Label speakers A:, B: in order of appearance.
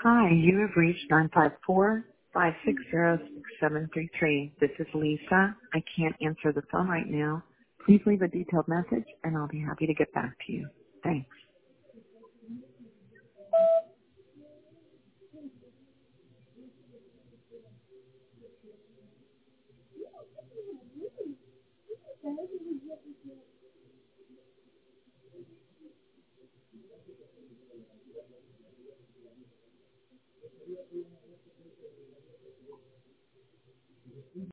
A: Hi, you have reached 954-560-6733. This is Lisa. I can't answer the phone right now. Please leave a detailed message and I'll be happy to get back to you. Thanks.